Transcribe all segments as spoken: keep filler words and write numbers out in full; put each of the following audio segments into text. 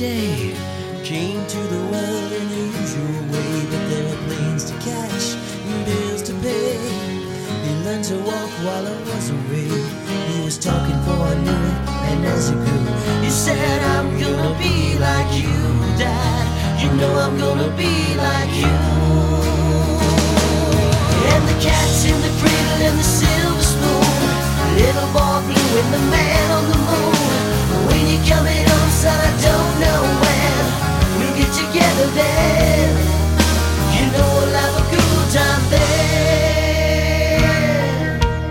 day came to the world in the usual way, but there were planes to catch and bills to pay. He learned to walk while I was away. He was talking before I knew it, and as he grew, he said, I'm gonna be like you, Dad. You know I'm gonna be like you. And the cat's in the cradle and the silver spoon, little boy blue and the man on the moon. When you're coming home, son, I don't know when we'll get together then. You know we'll have a good time then.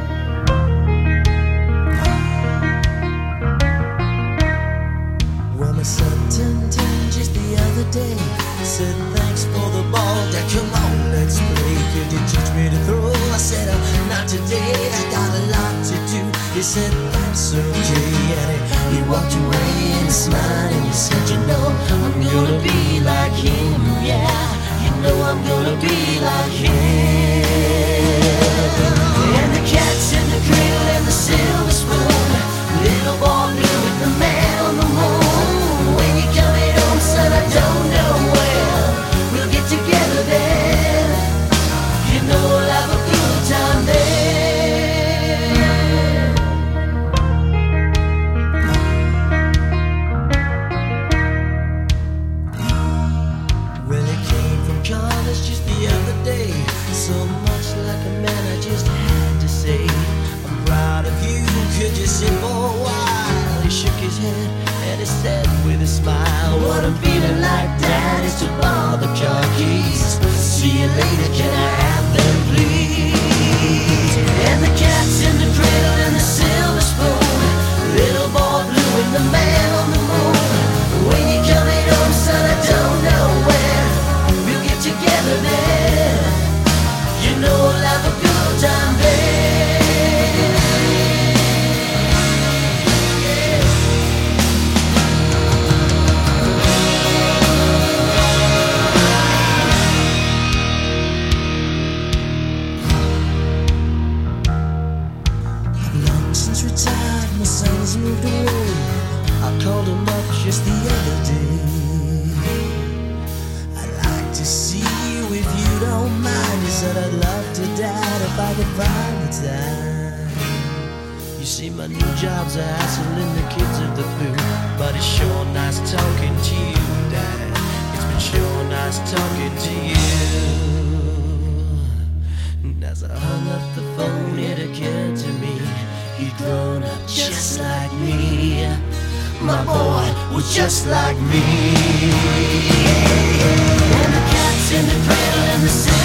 Well, my son turned ten just the other day. Said thanks for the ball, Dad, come on, let's play. Could you teach me to throw? I said, uh, not today, I got a lot to do. He said, that's okay, and he, he walked away and he smiled and he said, you know, I'm gonna be like him, yeah. You know I'm gonna be like him. And the cat's in the cradle and the silver spoon, little boy blue with the man on the moon. When you're coming home, son, I don't know when we'll get together then. You know we'll have a good time then. Well, he came from college just the other day, so much like a man I just had to say, I'm proud of you, could you sit for a while? He shook his head and he said with a smile, what I'm feeling like, Dad, is to borrow the car keys. See you later, can I have them please? And the cat's in the cradle and the silver spoon, little boy blue and the man on the moon. When you're coming home, son, I don't know when we'll get together then. You know we'll have a good time then. Since retired, my son's moved away. I called him up just the other day. I'd like to see you if you don't mind. He said, I'd love to, Dad, if I could find the time. You see, my new job's a hassling the kids of the blue, but it's sure nice talking to you, Dad. It's been sure nice talking to you. And as I hung up the phone, it occurred to me, he'd grown up just like me. My boy was just like me. And the cat's in the cradle and the